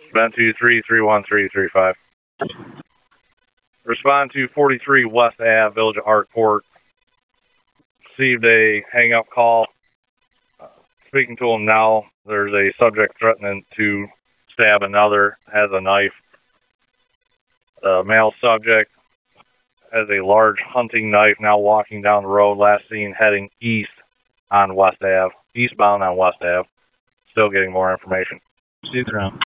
Respond to 331-335. Respond to 43 West Ave, Village of Hartport. Received a hang-up call. Speaking to him now. There's a subject threatening to stab another, has a knife. The male subject has a large hunting knife, now walking down the road, last seen heading east on West Ave, eastbound on West Ave. Still getting more information. See you around.